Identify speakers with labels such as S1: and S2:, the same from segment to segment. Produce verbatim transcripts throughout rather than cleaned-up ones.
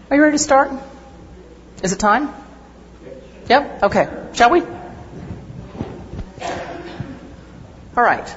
S1: Are you ready to start? Is it time? Yep? Okay. Shall we? All right.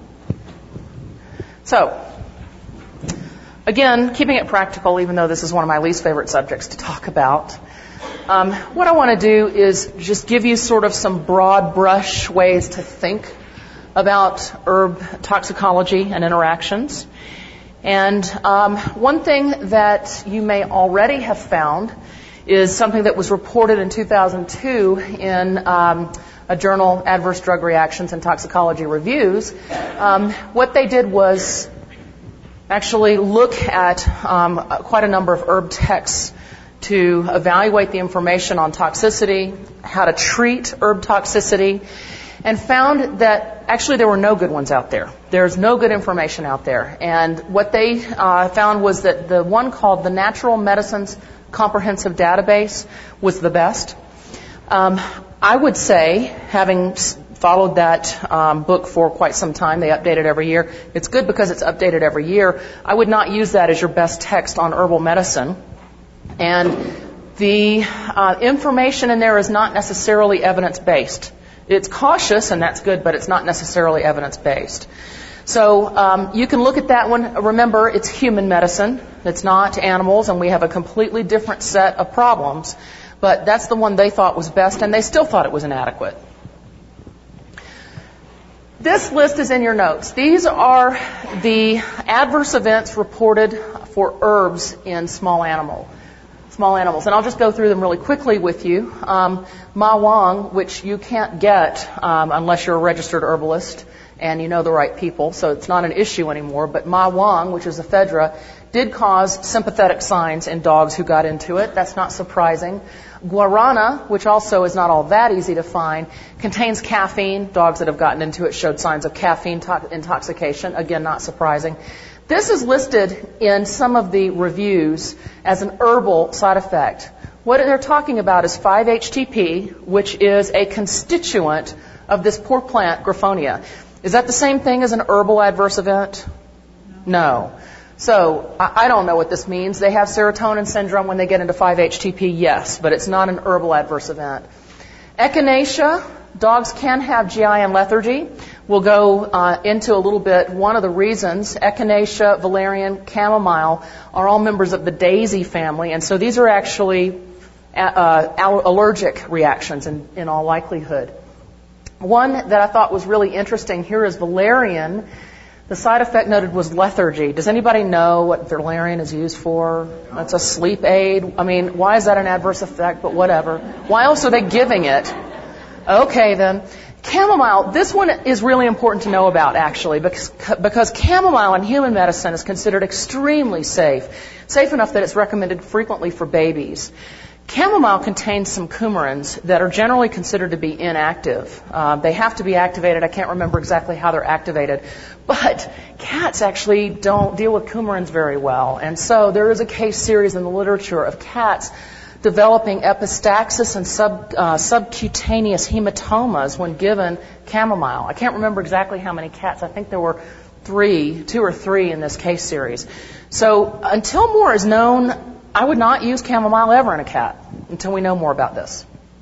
S1: So, again, keeping it practical, even though this is one of my least favorite subjects to talk about, um, what I want to do is just give you sort of some broad brush ways to think about herb toxicology and interactions. And um, one thing that you may already have found is something that was reported in two thousand two in um, a journal, Adverse Drug Reactions and Toxicology Reviews. Um, what they did was actually look at um, quite a number of herb texts to evaluate the information on toxicity, how to treat herb toxicity, and found that actually there were no good ones out there. There's no good information out there. And what they uh, found was that the one called the Natural Medicines Comprehensive Database was the best. Um, I would say, having followed that um, book for quite some time, they update it every year. It's good because it's updated every year. I would not use that as your best text on herbal medicine. And the uh, information in there is not necessarily evidence-based. It's cautious, and that's good, but it's not necessarily evidence-based. So um, you can look at that one. Remember, it's human medicine. It's not animals, and we have a completely different set of problems. But that's the one they thought was best, and they still thought it was inadequate. This list is in your notes. These are the adverse events reported for herbs in small animal. Small animals. And I'll just go through them really quickly with you. Um, Ma Wang, which you can't get um, unless you're a registered herbalist and you know the right people, so it's not an issue anymore. But Ma Wang, which is ephedra, did cause sympathetic signs in dogs who got into it. That's not surprising. Guarana, which also is not all that easy to find, contains caffeine. Dogs that have gotten into it showed signs of caffeine to- intoxication. Again, not surprising. This is listed in some of the reviews as an herbal side effect. What they're talking about is five H T P, which is a constituent of this poor plant, Griffonia. Is that the same thing as an herbal adverse event? No. So, I don't know what this means. They have serotonin syndrome when they get into five H T P, yes, but it's not an herbal adverse event. Echinacea, dogs can have G I and lethargy. We'll go uh, into a little bit one of the reasons. Echinacea, valerian, chamomile are all members of the daisy family, and so these are actually uh, allergic reactions in, in all likelihood. One that I thought was really interesting here is valerian. The side effect noted was lethargy. Does anybody know what valerian is used for? That's a sleep aid. I mean, why is that an adverse effect? But whatever. Why else are they giving it? Okay, then. Chamomile, this one is really important to know about, actually, because, because chamomile in human medicine is considered extremely safe, safe enough that it's recommended frequently for babies. Chamomile contains some coumarins that are generally considered to be inactive. Uh, they have to be activated. I can't remember exactly how they're activated. But cats actually don't deal with coumarins very well. And so there is a case series in the literature of cats developing epistaxis and sub, uh, subcutaneous hematomas when given chamomile. I can't remember exactly how many cats. I think there were three, two or three in this case series. So until more is known, I would not use chamomile ever in a cat until we know more about this.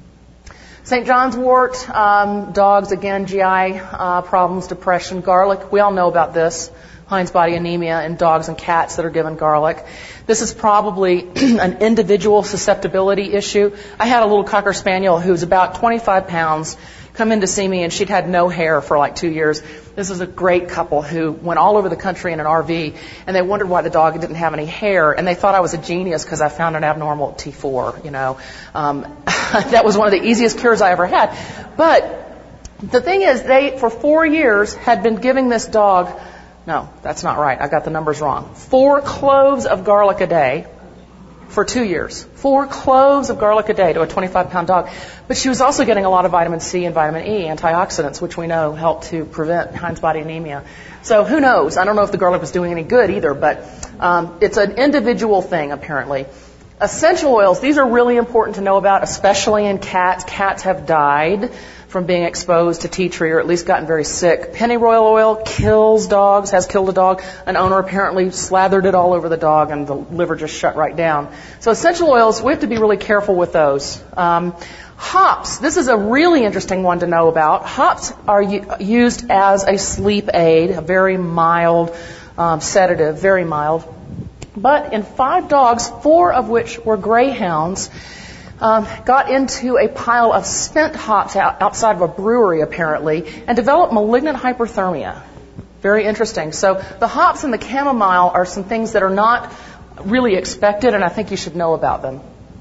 S1: Saint John's wort, um, dogs, again, G I uh, problems, depression, garlic. We all know about this. Heinz body anemia in dogs and cats that are given garlic. This is probably an individual susceptibility issue. I had a little Cocker Spaniel who's about twenty-five pounds come in to see me, and she'd had no hair for like two years. This is a great couple who went all over the country in an R V, and they wondered why the dog didn't have any hair, and they thought I was a genius because I found an abnormal T four, you know. Um, that was one of the easiest cures I ever had. But the thing is, they, for four years, had been giving this dog, no, that's not right. I got the numbers wrong. Four cloves of garlic a day for two years. Four cloves of garlic a day to a twenty-five pound dog. But she was also getting a lot of vitamin C and vitamin E, antioxidants, which we know help to prevent Heinz body anemia. So who knows? I don't know if the garlic was doing any good either, but um, it's an individual thing, apparently. Essential oils, these are really important to know about, especially in cats. Cats have died from being exposed to tea tree, or at least gotten very sick. Pennyroyal oil kills dogs, has killed a dog. An owner apparently slathered it all over the dog and the liver just shut right down. So essential oils, we have to be really careful with those. Um, hops, this is a really interesting one to know about. Hops are u- used as a sleep aid, a very mild um, sedative, very mild. But in five dogs, four of which were greyhounds, Um, got into a pile of spent hops out, outside of a brewery, apparently, and developed malignant hyperthermia. Very interesting. So the hops and the chamomile are some things that are not really expected, and I think you should know about them.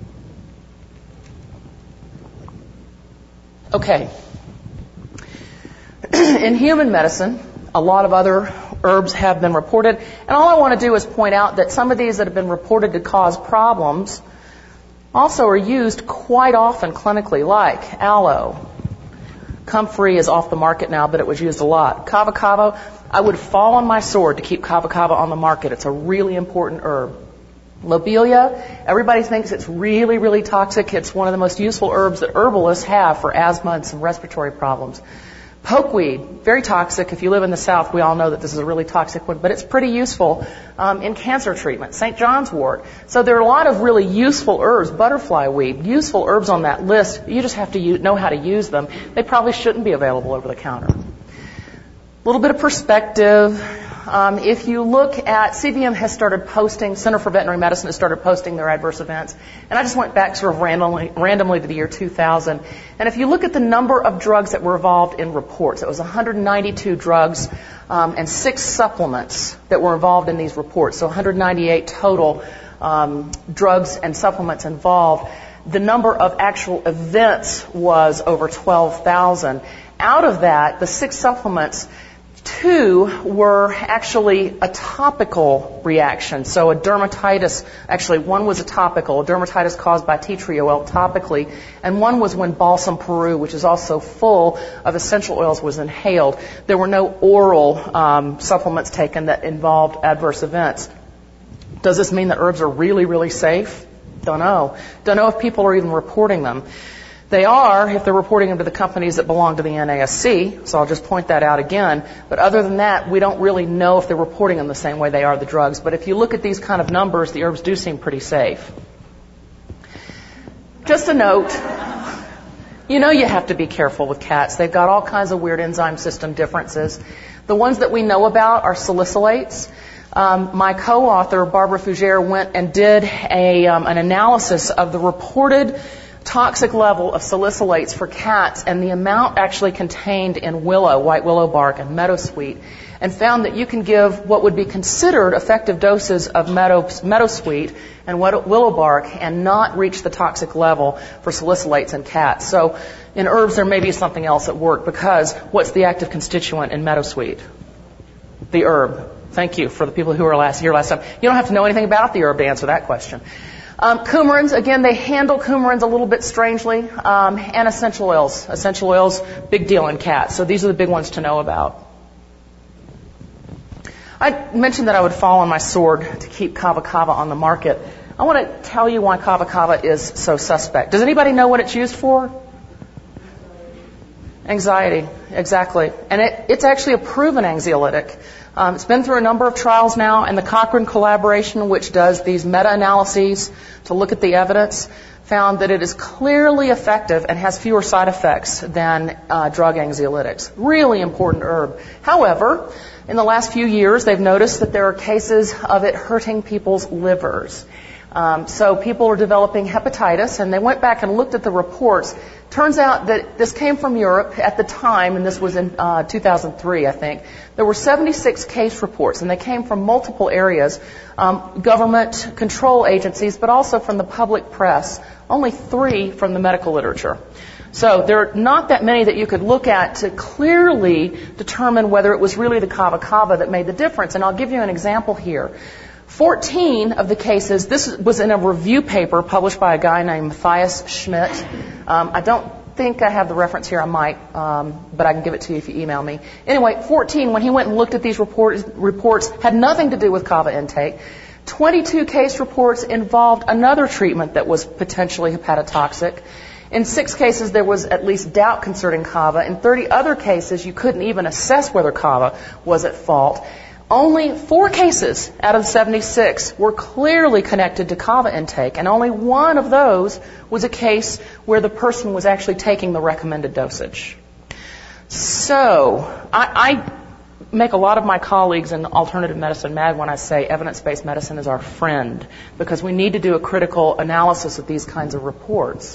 S1: Okay. In human medicine, a lot of other herbs have been reported, and all I want to do is point out that some of these that have been reported to cause problems also are used quite often clinically, like aloe. Comfrey is off the market now, but it was used a lot. Kava kava, I would fall on my sword to keep kava kava on the market. It's a really important herb. Lobelia, everybody thinks it's really, really toxic. It's one of the most useful herbs that herbalists have for asthma and some respiratory problems. Pokeweed, very toxic. If you live in the South, we all know that this is a really toxic one, but it's pretty useful um, in cancer treatment. Saint John's wort. So there are a lot of really useful herbs. Butterfly weed, useful herbs on that list. You just have to use, know how to use them. They probably shouldn't be available over the counter. A little bit of perspective. Um, if you look at, C V M has started posting, Center for Veterinary Medicine has started posting their adverse events. And I just went back sort of randomly, randomly to the year two thousand. And if you look at the number of drugs that were involved in reports, it was one hundred ninety-two drugs um, and six supplements that were involved in these reports. So one hundred ninety-eight total um, drugs and supplements involved. The number of actual events was over twelve thousand. Out of that, the six supplements, two were actually a topical reaction. So a dermatitis, actually one was a topical, a dermatitis caused by tea tree oil topically, and one was when balsam Peru, which is also full of essential oils, was inhaled. There were no oral um, supplements taken that involved adverse events. Does this mean that herbs are really, really safe? Don't know. Don't know if people are even reporting them. They are if they're reporting them to the companies that belong to the N A S C, so I'll just point that out again. But other than that, we don't really know if they're reporting them the same way they are the drugs. But if you look at these kind of numbers, the herbs do seem pretty safe. Just a note, you know you have to be careful with cats. They've got all kinds of weird enzyme system differences. The ones that we know about are salicylates. Um, my co-author, Barbara Fougere, went and did a, um, an analysis of the reported toxic level of salicylates for cats and the amount actually contained in willow, white willow bark, and meadowsweet, and found that you can give what would be considered effective doses of meadow, meadowsweet and willow bark and not reach the toxic level for salicylates in cats. So in herbs, there may be something else at work, because what's the active constituent in meadowsweet? The herb. Thank you for the people who were last here last time. You don't have to know anything about the herb to answer that question. Um, coumarins, again, they handle coumarins a little bit strangely. Um, and essential oils. Essential oils, big deal in cats. So these are the big ones to know about. I mentioned that I would fall on my sword to keep Kava Kava on the market. I want to tell you why Kava Kava is so suspect. Does anybody know what it's used for? Anxiety, exactly. And it, it's actually a proven anxiolytic. Um, it's been through a number of trials now, and the Cochrane collaboration, which does these meta-analyses to look at the evidence, found that it is clearly effective and has fewer side effects than uh, drug anxiolytics. Really important herb. However, in the last few years, they've noticed that there are cases of it hurting people's livers. Um, so people are developing hepatitis, and they went back and looked at the reports. Turns out that this came from Europe at the time, and this was in uh, two thousand three, I think. There were seventy-six case reports, and they came from multiple areas, um, government control agencies, but also from the public press. Only three from the medical literature. So there are not that many that you could look at to clearly determine whether it was really the Kava Kava that made the difference. And I'll give you an example here. fourteen of the cases, this was in a review paper published by a guy named Matthias Schmidt. Um, I don't think I have the reference here. I might, um, but I can give it to you if you email me. Anyway, fourteen, when he went and looked at these report, reports, had nothing to do with kava intake. twenty-two case reports involved another treatment that was potentially hepatotoxic. In six cases, there was at least doubt concerning kava. In thirty other cases, you couldn't even assess whether kava was at fault. Only four cases out of seventy-six were clearly connected to kava intake, and only one of those was a case where the person was actually taking the recommended dosage. So, I, I make a lot of my colleagues in alternative medicine mad when I say evidence-based medicine is our friend, because we need to do a critical analysis of these kinds of reports.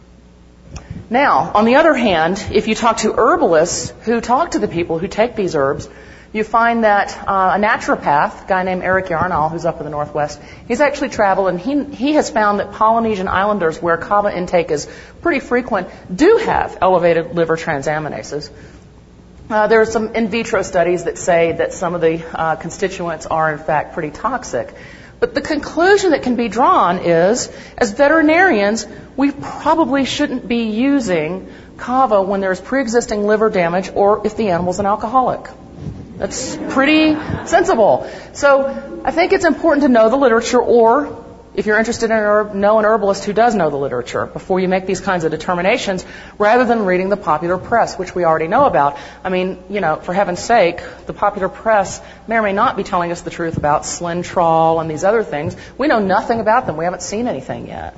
S1: Now, on the other hand, if you talk to herbalists who talk to the people who take these herbs, you find that uh, a naturopath, a guy named Eric Yarnall, who's up in the Northwest, he's actually traveled, and he, he has found that Polynesian islanders, where kava intake is pretty frequent, do have elevated liver transaminases. Uh, there are some in vitro studies that say that some of the uh, constituents are, in fact, pretty toxic. But the conclusion that can be drawn is, as veterinarians, we probably shouldn't be using kava when there's pre-existing liver damage or if the animal's an alcoholic. That's pretty sensible. So I think it's important to know the literature, or if you're interested in an herb, know an herbalist who does know the literature before you make these kinds of determinations, rather than reading the popular press, which we already know about. I mean, you know, for heaven's sake, the popular press may or may not be telling us the truth about Slintrol and these other things. We know nothing about them. We haven't seen anything yet.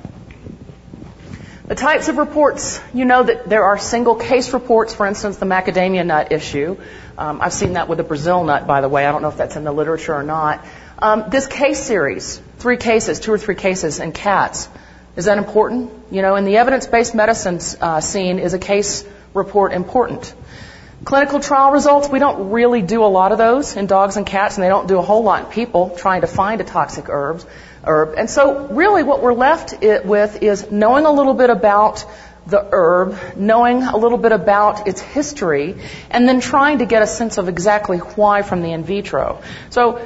S1: The types of reports, you know that there are single case reports, for instance, the macadamia nut issue. Um, I've seen that with the Brazil nut, by the way. I don't know if that's in the literature or not. Um, this case series, three cases, two or three cases in cats, is that important? You know, in the evidence-based medicine uh, scene, is a case report important? Clinical trial results, we don't really do a lot of those in dogs and cats, and they don't do a whole lot in people trying to find a toxic herbs. herb. And so really what we're left it with is knowing a little bit about the herb, knowing a little bit about its history, and then trying to get a sense of exactly why from the in vitro. So,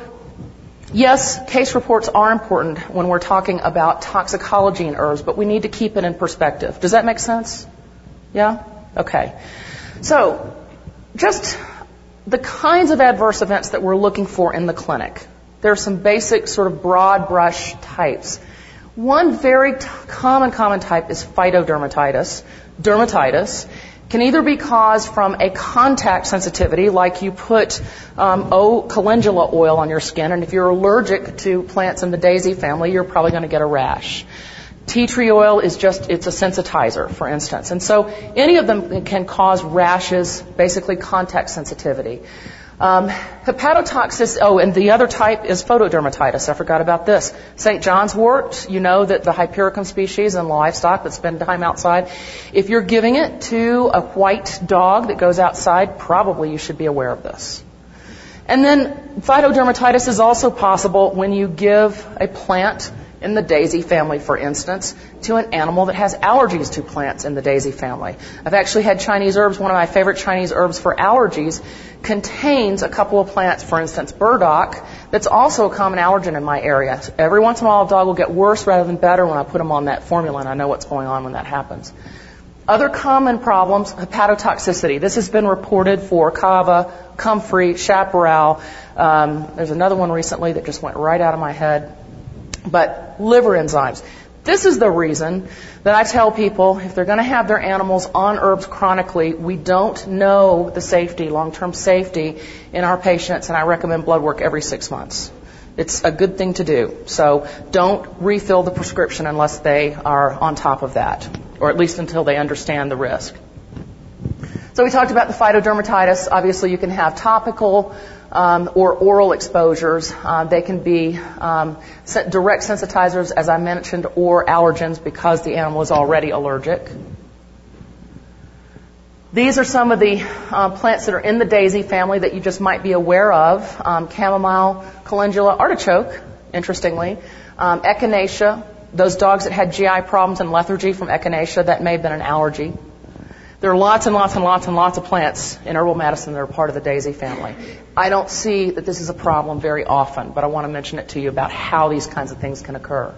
S1: yes, case reports are important when we're talking about toxicology in herbs, but we need to keep it in perspective. Does that make sense? Yeah? Okay. So, just the kinds of adverse events that we're looking for in the clinic. There are some basic sort of broad brush types. One very t- common, common type is phytodermatitis. Dermatitis can either be caused from a contact sensitivity, like you put um, O. calendula oil on your skin, and if you're allergic to plants in the daisy family, you're probably going to get a rash. Tea tree oil is just, it's a sensitizer, for instance. And so any of them can cause rashes, basically contact sensitivity. Um, hepatotoxicity, oh, and the other type is photodermatitis. I forgot about this. Saint John's wort, you know that the Hypericum species in livestock that spend time outside, if you're giving it to a white dog that goes outside, probably you should be aware of this. And then phytodermatitis is also possible when you give a plant in the daisy family, for instance, to an animal that has allergies to plants in the daisy family. I've actually had Chinese herbs. One of my favorite Chinese herbs for allergies contains a couple of plants, for instance, burdock, that's also a common allergen in my area. So every once in a while, a dog will get worse rather than better when I put them on that formula, and I know what's going on when that happens. Other common problems, hepatotoxicity. This has been reported for kava, comfrey, chaparral. Um, there's another one recently that just went right out of my head. But liver enzymes. This is the reason that I tell people if they're going to have their animals on herbs chronically, we don't know the safety, long-term safety in our patients, and I recommend blood work every six months. It's a good thing to do. So don't refill the prescription unless they are on top of that, or at least until they understand the risk. So we talked about the phytodermatitis. Obviously, you can have topical um, or oral exposures. Uh, they can be um, direct sensitizers, as I mentioned, or allergens because the animal is already allergic. These are some of the uh, plants that are in the daisy family that you just might be aware of. Um, chamomile, calendula, artichoke, interestingly, um, echinacea. Those dogs that had G I problems and lethargy from echinacea, that may have been an allergy. There are lots and lots and lots and lots of plants in herbal medicine that are part of the daisy family. I don't see that this is a problem very often, but I want to mention it to you about how these kinds of things can occur.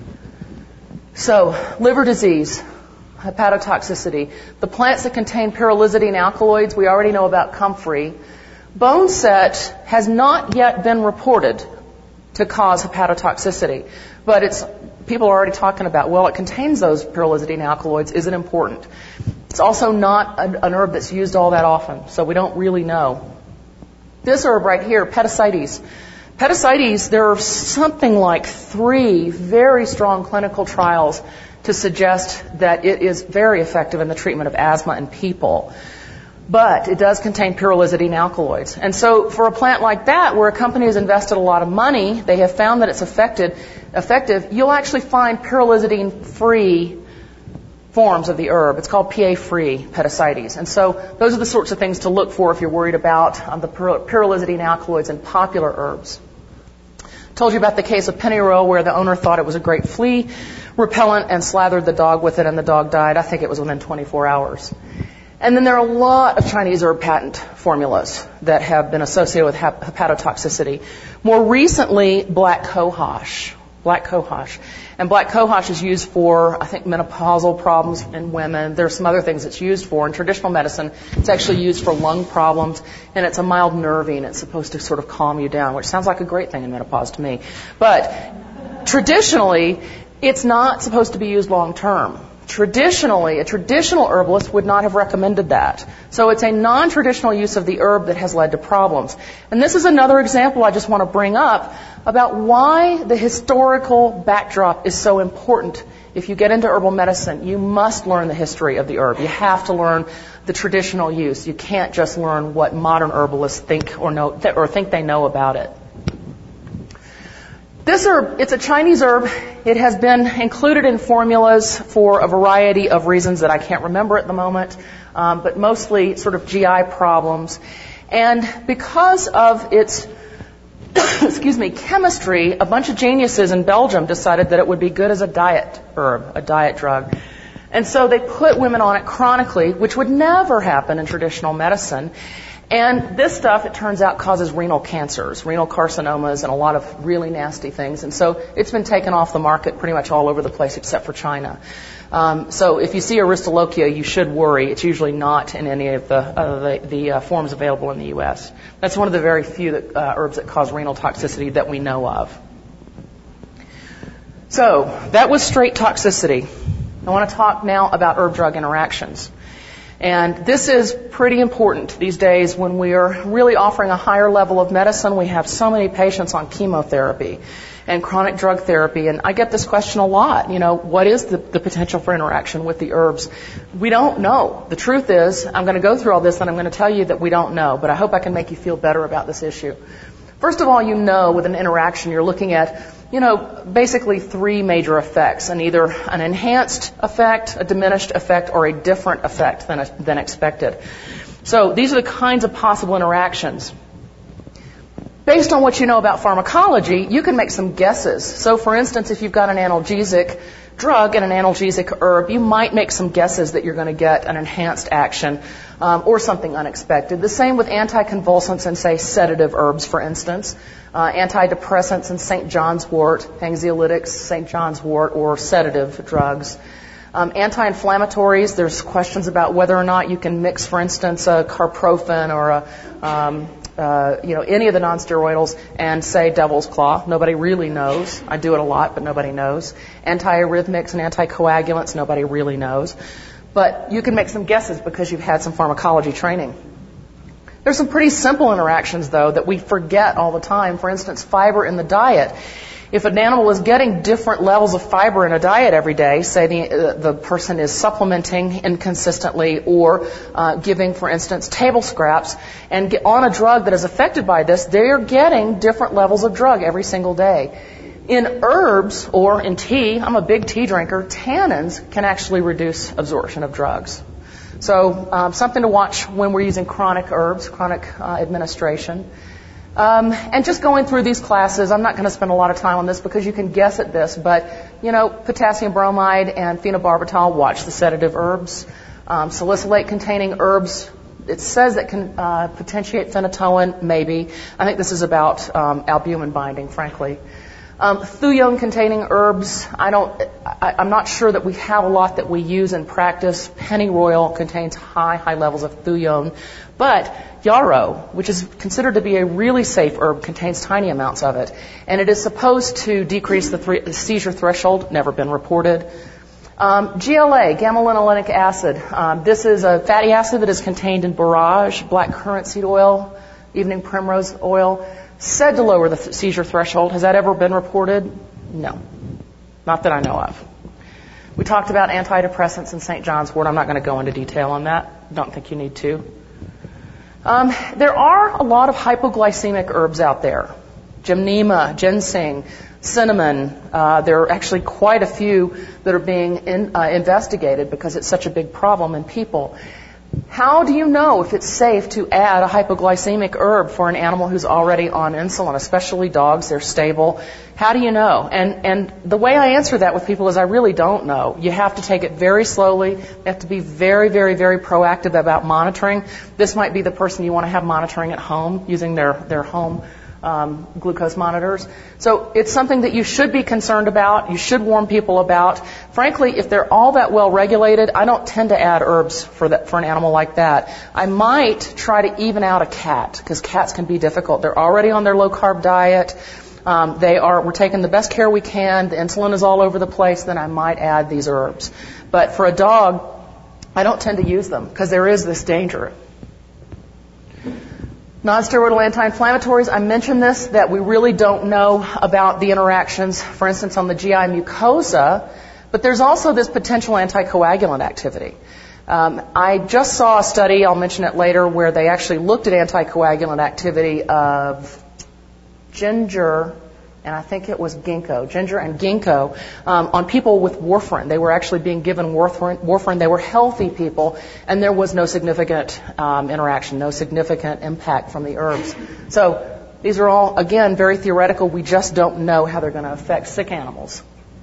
S1: So, liver disease, hepatotoxicity. The plants that contain pyrrolizidine alkaloids, we already know about comfrey. Bone set has not yet been reported to cause hepatotoxicity. But it's people are already talking about, well, it contains those pyrrolizidine alkaloids. Is it important? It's also not an, an herb that's used all that often, so we don't really know. This herb right here, Petasites. Petasites, there are something like three very strong clinical trials to suggest that it is very effective in the treatment of asthma in people. But it does contain pyrrolizidine alkaloids. And so for a plant like that, where a company has invested a lot of money, they have found that it's effective, effective you'll actually find pyrrolizidine-free forms of the herb. It's called P A-free Petasites. And so those are the sorts of things to look for if you're worried about um, the pyrrolizidine alkaloids in popular herbs. Told you about the case of pennyroyal where the owner thought it was a great flea repellent and slathered the dog with it and the dog died. I think it was within twenty-four hours. And then there are a lot of Chinese herb patent formulas that have been associated with hep- hepatotoxicity. More recently, black cohosh. Black cohosh. And black cohosh is used for, I think, menopausal problems in women. There's some other things it's used for. In traditional medicine, it's actually used for lung problems, and it's a mild nervine. It's supposed to sort of calm you down, which sounds like a great thing in menopause to me. But traditionally, it's not supposed to be used long term. Traditionally, a traditional herbalist would not have recommended that. So it's a non-traditional use of the herb that has led to problems. And this is another example I just want to bring up about why the historical backdrop is so important. If you get into herbal medicine, you must learn the history of the herb. You have to learn the traditional use. You can't just learn what modern herbalists think or know or think they know about it. This herb, it's a Chinese herb. It has been included in formulas for a variety of reasons that I can't remember at the moment, um, but mostly sort of G I problems. And because of its, excuse me, chemistry, a bunch of geniuses in Belgium decided that it would be good as a diet herb, a diet drug. And so they put women on it chronically, which would never happen in traditional medicine. And this stuff, it turns out, causes renal cancers, renal carcinomas, and a lot of really nasty things. And so it's been taken off the market pretty much all over the place except for China. Um, so if you see Aristolochia, you should worry. It's usually not in any of the uh, the, the uh, forms available in the U S. That's one of the very few that, uh, herbs that cause renal toxicity that we know of. So that was straight toxicity. I want to talk now about herb-drug interactions. And this is pretty important these days when we are really offering a higher level of medicine. We have so many patients on chemotherapy and chronic drug therapy. And I get this question a lot. You know, what is the, the potential for interaction with the herbs? We don't know. The truth is, I'm going to go through all this and I'm going to tell you that we don't know. But I hope I can make you feel better about this issue. First of all, you know with an interaction you're looking at, you know, basically three major effects, and either an enhanced effect, a diminished effect, or a different effect than, than expected. So these are the kinds of possible interactions. Based on what you know about pharmacology, you can make some guesses. So for instance, if you've got an analgesic drug and an analgesic herb, you might make some guesses that you're going to get an enhanced action um, or something unexpected. The same with anticonvulsants and, say, sedative herbs, for instance. Uh, antidepressants and Saint John's wort, anxiolytics, Saint John's wort, or sedative drugs. Um, anti-inflammatories, there's questions about whether or not you can mix, for instance, a carprofen or a, um, uh, you know, any of the non-steroidals and, say, devil's claw. Nobody really knows. I do it a lot, but nobody knows. Antiarrhythmics and anticoagulants, nobody really knows. But you can make some guesses because you've had some pharmacology training. There's some pretty simple interactions, though, that we forget all the time. For instance, fiber in the diet. If an animal is getting different levels of fiber in a diet every day, say the, uh, the person is supplementing inconsistently or uh, giving, for instance, table scraps, and get on a drug that is affected by this, they're getting different levels of drug every single day. In herbs or in tea, I'm a big tea drinker, tannins can actually reduce absorption of drugs. So um, something to watch when we're using chronic herbs, chronic uh, administration. Um, and just going through these classes, I'm not going to spend a lot of time on this because you can guess at this, but, you know, potassium bromide and phenobarbital, watch the sedative herbs. Um, salicylate-containing herbs, it says it can uh, potentiate phenytoin, maybe. I think this is about um, albumin binding, frankly. Um, Thuyon-containing herbs, I don't, I, I'm not sure that we have a lot that we use in practice. Pennyroyal contains high, high levels of thuyon. But yarrow, which is considered to be a really safe herb, contains tiny amounts of it. And it is supposed to decrease the, th- the seizure threshold, never been reported. Um, G L A, gamma-linolenic acid. Um, this is a fatty acid that is contained in borage, black currant seed oil, evening primrose oil, said to lower the th- seizure threshold. Has that ever been reported? No. Not that I know of. We talked about antidepressants in Saint John's wort. I'm not going to go into detail on that. Don't think you need to. Um, there are a lot of hypoglycemic herbs out there. Gymnema, ginseng, cinnamon. Uh, there are actually quite a few that are being in, uh, investigated because it's such a big problem in people. How do you know if it's safe to add a hypoglycemic herb for an animal who's already on insulin, especially dogs? They're stable. How do you know? And and the way I answer that with people is I really don't know. You have to take it very slowly. You have to be very, very, very proactive about monitoring. This might be the person you want to have monitoring at home using their, their home Um, glucose monitors. So it's something that you should be concerned about. You should warn people about. Frankly, if they're all that well regulated, I don't tend to add herbs for that, for an animal like that. I might try to even out a cat because cats can be difficult. They're already on their low carb diet. Um, they are. We're taking the best care we can. The insulin is all over the place. Then I might add these herbs. But for a dog, I don't tend to use them because there is this danger. Non-steroidal anti-inflammatories, I mentioned this, that we really don't know about the interactions, for instance, on the G I mucosa, but there's also this potential anticoagulant activity. Um, I just saw a study, I'll mention it later, where they actually looked at anticoagulant activity of ginger, and I think it was ginkgo, ginger and ginkgo, um, on people with warfarin. They were actually being given warfarin. warfarin. They were healthy people, and there was no significant um, interaction, no significant impact from the herbs. So these are all, again, very theoretical. We just don't know how they're going to affect sick animals.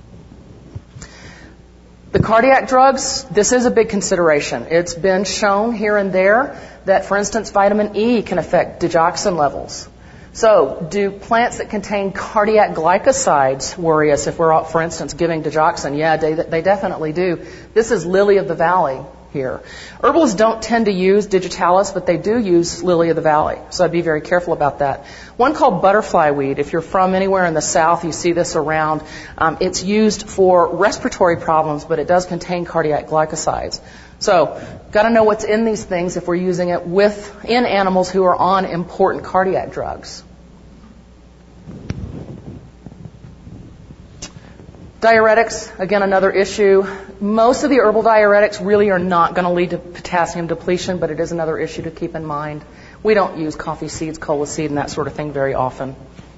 S1: The cardiac drugs, this is a big consideration. It's been shown here and there that, for instance, vitamin E can affect digoxin levels. So, do plants that contain cardiac glycosides worry us if we're, for instance, giving digoxin? Yeah, they, they definitely do. This is lily of the valley here. Herbalists don't tend to use digitalis, but they do use lily of the valley. So I'd be very careful about that. One called butterfly weed. If you're from anywhere in the South, you see this around. Um, it's used for respiratory problems, but it does contain cardiac glycosides. So, got to know what's in these things if we're using it with in animals who are on important cardiac drugs. Diuretics, again, another issue. Most of the herbal diuretics really are not going to lead to potassium depletion, but it is another issue to keep in mind. We don't use coffee seeds, cola seed, and that sort of thing very often.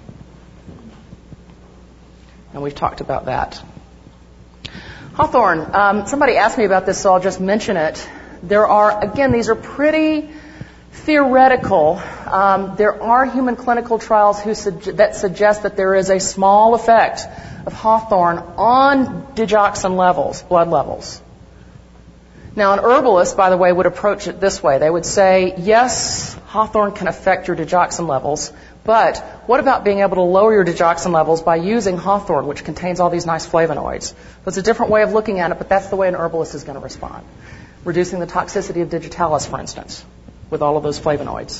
S1: And we've talked about that. Hawthorne, um, somebody asked me about this, so I'll just mention it. There are, again, these are pretty theoretical. Um, there are human clinical trials who suge- that suggest that there is a small effect of hawthorn on digoxin levels, blood levels. Now, an herbalist, by the way, would approach it this way. They would say, yes, hawthorn can affect your digoxin levels, but what about being able to lower your digoxin levels by using hawthorn, which contains all these nice flavonoids? So it's a different way of looking at it, but that's the way an herbalist is going to respond. Reducing the toxicity of digitalis, for instance, with all of those flavonoids.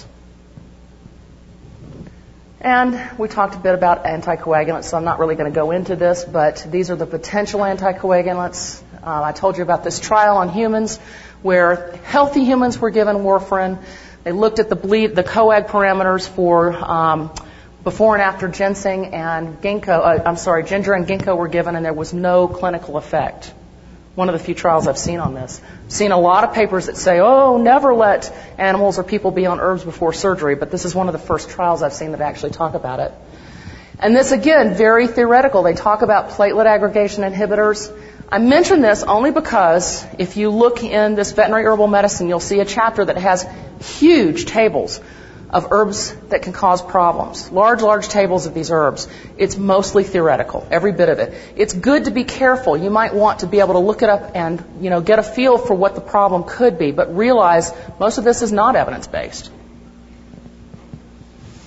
S1: And we talked a bit about anticoagulants, so I'm not really going to go into this, but these are the potential anticoagulants. Uh, I told you about this trial on humans where healthy humans were given warfarin. They looked at the bleed, the coag parameters for um, before and after ginseng and ginkgo. Uh, I'm sorry, ginger and ginkgo were given, and there was no clinical effect. One of the few trials I've seen on this. I've seen a lot of papers that say, oh, never let animals or people be on herbs before surgery, but this is one of the first trials I've seen that actually talk about it. And this, again, very theoretical. They talk about platelet aggregation inhibitors. I mention this only because if you look in this veterinary herbal medicine, you'll see a chapter that has huge tables of herbs that can cause problems. Large, large tables of these herbs. It's mostly theoretical, every bit of it. It's good to be careful. You might want to be able to look it up and, you know, get a feel for what the problem could be, but realize most of this is not evidence-based.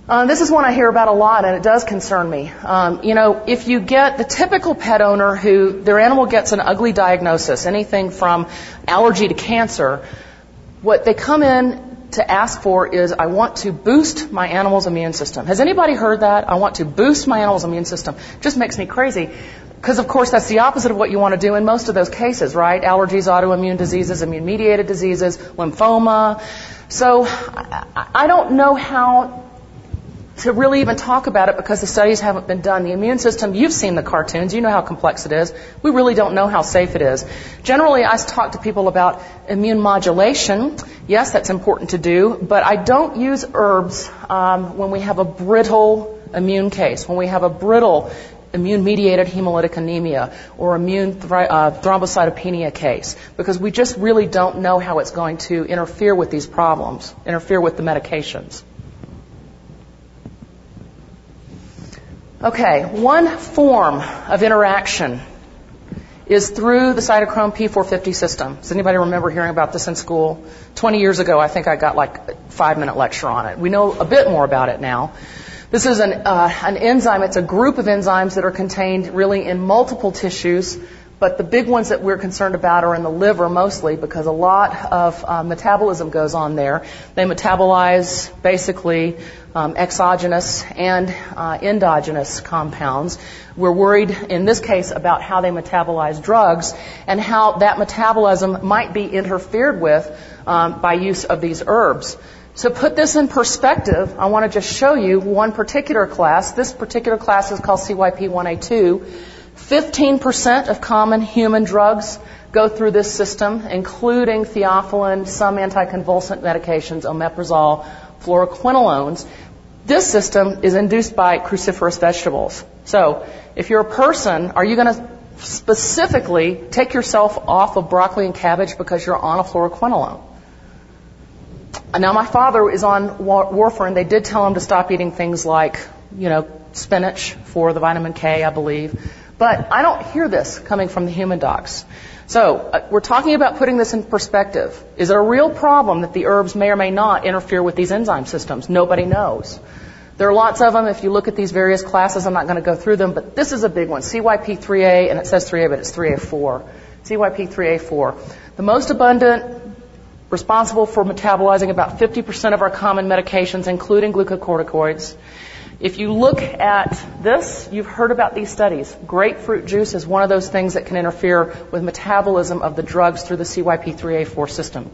S1: Uh, this is one I hear about a lot, and it does concern me. Um, you know, if you get the typical pet owner who their animal gets an ugly diagnosis, anything from allergy to cancer, what they come in to ask for is, I want to boost my animal's immune system. Has anybody heard that? I want to boost my animal's immune system. Just makes me crazy. Because, of course, that's the opposite of what you want to do in most of those cases, right? Allergies, autoimmune diseases, immune-mediated diseases, lymphoma. So I, I don't know how to really even talk about it because the studies haven't been done. The immune system, you've seen the cartoons, you know how complex it is. We really don't know how safe it is. Generally, I talk to people about immune modulation. Yes, that's important to do, but I don't use herbs um, when we have a brittle immune case, when we have a brittle immune-mediated hemolytic anemia or immune thri- uh, thrombocytopenia case, because we just really don't know how it's going to interfere with these problems, interfere with the medications. Okay, one form of interaction is through the cytochrome P four fifty system. Does anybody remember hearing about this in school? twenty years ago, I think I got like a five-minute lecture on it. We know a bit more about it now. This is an, uh, an enzyme. It's a group of enzymes that are contained really in multiple tissues, but the big ones that we're concerned about are in the liver mostly because a lot of uh, metabolism goes on there. They metabolize basically um, exogenous and uh, endogenous compounds. We're worried in this case about how they metabolize drugs and how that metabolism might be interfered with um, by use of these herbs. To put this in perspective, I want to just show you one particular class. This particular class is called C Y P one A two. fifteen percent of common human drugs go through this system, including theophylline, some anticonvulsant medications, omeprazole, fluoroquinolones. This system is induced by cruciferous vegetables. So if you're a person, are you going to specifically take yourself off of broccoli and cabbage because you're on a fluoroquinolone? Now, my father is on warfarin. They did tell him to stop eating things like, you know, spinach for the vitamin K, I believe. But I don't hear this coming from the human docs. So uh, we're talking about putting this in perspective. Is it a real problem that the herbs may or may not interfere with these enzyme systems? Nobody knows. There are lots of them. If you look at these various classes, I'm not going to go through them, but this is a big one, C Y P three A, and it says three A, but it's three A four. C Y P three A four. The most abundant, responsible for metabolizing about fifty percent of our common medications, including glucocorticoids. If you look at this, you've heard about these studies. Grapefruit juice is one of those things that can interfere with metabolism of the drugs through the C Y P three A four system.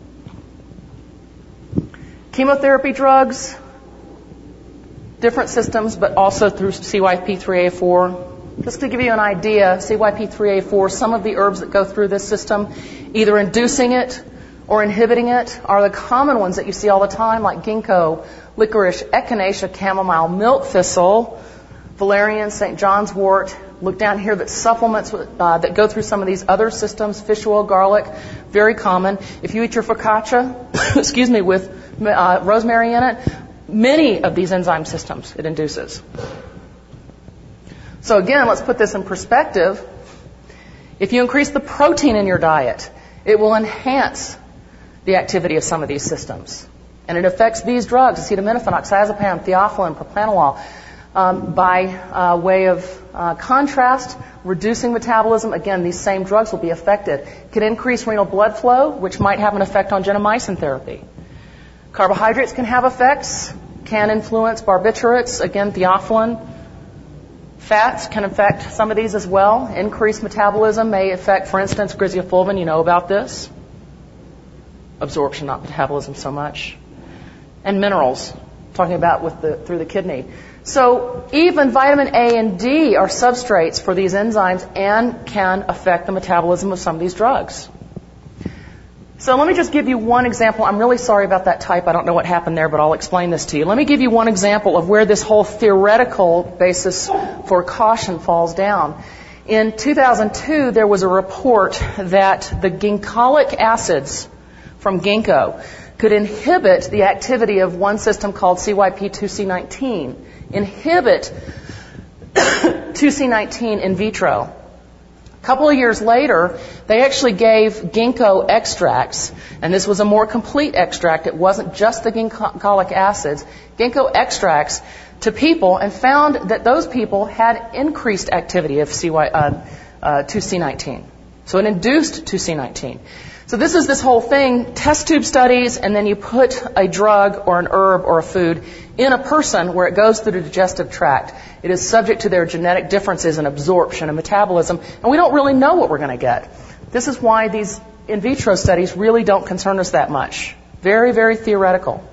S1: Chemotherapy drugs, different systems, but also through C Y P three A four. Just to give you an idea, C Y P three A four, some of the herbs that go through this system, either inducing it or inhibiting it, are the common ones that you see all the time, like ginkgo, licorice, echinacea, chamomile, milk thistle, valerian, Saint John's wort. Look down here, that supplements uh, that go through some of these other systems, fish oil, garlic, very common. If you eat your focaccia, excuse me, with uh, rosemary in it, many of these enzyme systems it induces. So again, let's put this in perspective. If you increase the protein in your diet, it will enhance the activity of some of these systems. And it affects these drugs, acetaminophen, oxazepam, theophylline, propranolol. Um, by uh, way of uh, contrast, reducing metabolism, again, these same drugs will be affected. It can increase renal blood flow, which might have an effect on gentamicin therapy. Carbohydrates can have effects, can influence barbiturates, again, theophylline. Fats can affect some of these as well. Increased metabolism may affect, for instance, griseofulvin. You know about this. Absorption, not metabolism so much. And minerals, talking about with the through the kidney. So even vitamin A and D are substrates for these enzymes and can affect the metabolism of some of these drugs. So let me just give you one example. I'm really sorry about that type. I don't know what happened there, but I'll explain this to you. Let me give you one example of where this whole theoretical basis for caution falls down. In two thousand two, there was a report that the ginkgolic acids from ginkgo could inhibit the activity of one system called C Y P two C nineteen. Inhibit two C nineteen in vitro. A couple of years later, they actually gave ginkgo extracts, and this was a more complete extract. It wasn't just the ginkgolic acids. Ginkgo extracts to people, and found that those people had increased activity of C Y, uh, uh, two C nineteen. So it induced two C nineteen. So this is this whole thing, test tube studies, and then you put a drug or an herb or a food in a person where it goes through the digestive tract. It is subject to their genetic differences in absorption and metabolism, and we don't really know what we're going to get. This is why these in vitro studies really don't concern us that much. Very, very theoretical.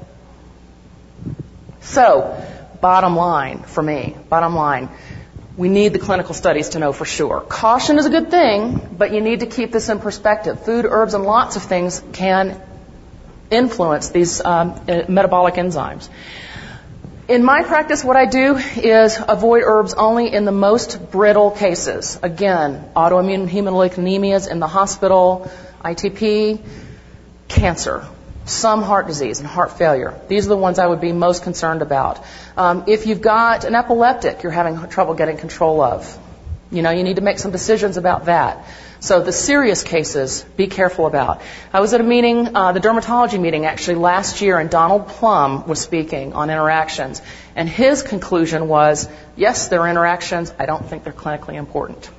S1: So, bottom line for me, bottom line, we need the clinical studies to know for sure. Caution is a good thing, but you need to keep this in perspective. Food, herbs, and lots of things can influence these um, metabolic enzymes. In my practice, what I do is avoid herbs only in the most brittle cases. Again, autoimmune hemolytic anemias in the hospital, I T P, cancer, some heart disease and heart failure. These are the ones I would be most concerned about. Um, if you've got an epileptic you're having trouble getting control of, you know, you need to make some decisions about that. So the serious cases, be careful about. I was at a meeting, uh, the dermatology meeting actually last year, and Donald Plum was speaking on interactions. And his conclusion was, yes, there are interactions. I don't think they're clinically important.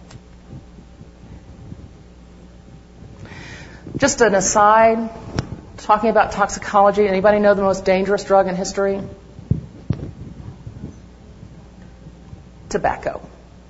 S1: Just an aside, talking about toxicology, anybody know the most dangerous drug in history? Tobacco.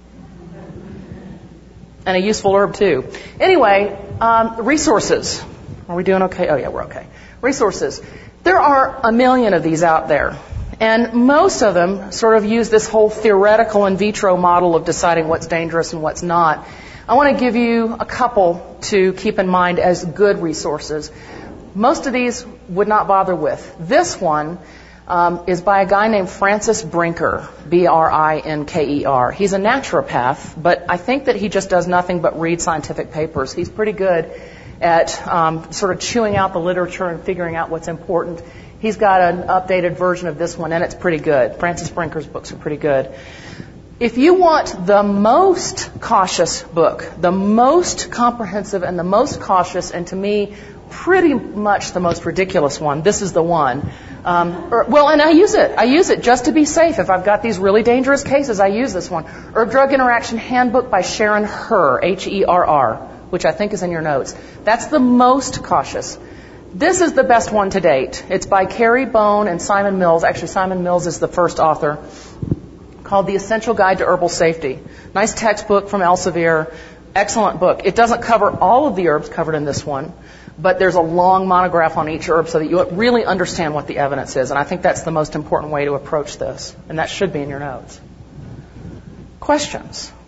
S1: And a useful herb, too. Anyway, um, resources. Are we doing okay? Oh, yeah, we're okay. Resources. There are a million of these out there. And most of them sort of use this whole theoretical in vitro model of deciding what's dangerous and what's not. I want to give you a couple to keep in mind as good resources. Most of these would not bother with. This one um, is by a guy named Francis Brinker, B R I N K E R. He's a naturopath, but I think that he just does nothing but read scientific papers. He's pretty good at um, sort of chewing out the literature and figuring out what's important. He's got an updated version of this one, and it's pretty good. Francis Brinker's books are pretty good. If you want the most cautious book, the most comprehensive and the most cautious, and to me, pretty much the most ridiculous one, this is the one. Um, or, well, and I use it. I use it just to be safe. If I've got these really dangerous cases, I use this one. Herb-Drug Interaction Handbook by Sharon Herr, H E R R, which I think is in your notes. That's the most cautious. This is the best one to date. It's by Carrie Bone and Simon Mills. Actually, Simon Mills is the first author, called The Essential Guide to Herbal Safety. Nice textbook from Elsevier. Excellent book. It doesn't cover all of the herbs covered in this one, but there's a long monograph on each herb so that you really understand what the evidence is. And I think that's the most important way to approach this. And that should be in your notes. Questions?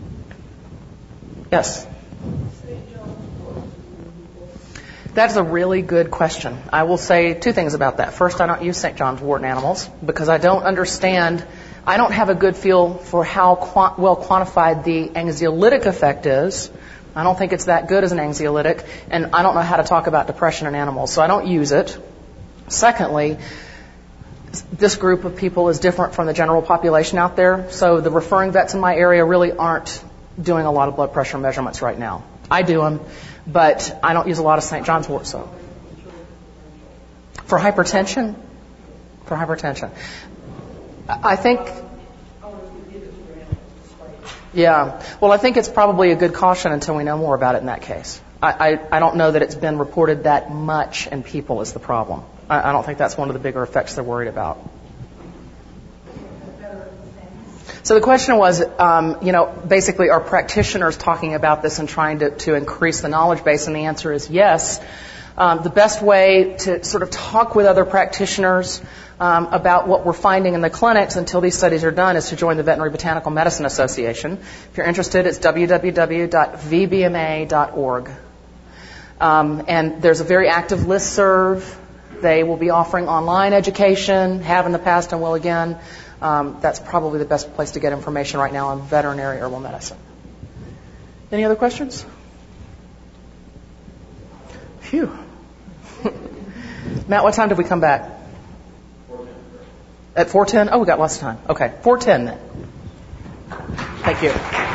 S1: Yes? That's a really good question. I will say two things about that. First, I don't use Saint John's wort in animals because I don't understand, I don't have a good feel for how quant- well quantified the anxiolytic effect is. I don't think it's that good as an anxiolytic, and I don't know how to talk about depression in animals, so I don't use it. Secondly, this group of people is different from the general population out there, so the referring vets in my area really aren't doing a lot of blood pressure measurements right now. I do them, but I don't use a lot of Saint John's wort soap. For hypertension? For hypertension. I think... Yeah. Well, I think it's probably a good caution until we know more about it in that case. I, I, I don't know that it's been reported that much in people is the problem. I, I don't think that's one of the bigger effects they're worried about. So the question was, um, you know, basically are practitioners talking about this and trying to, to increase the knowledge base? And the answer is yes. Um, the best way to sort of talk with other practitioners um, about what we're finding in the clinics until these studies are done is to join the Veterinary Botanical Medicine Association. If you're interested, it's w w w dot v b m a dot org. Um, and there's a very active listserv. They will be offering online education, have in the past and will again. Um, that's probably the best place to get information right now on veterinary herbal medicine. Any other questions? Phew. Matt, what time did we come back? At four ten? Oh, we got lots of time. Okay, four ten then. Thank you.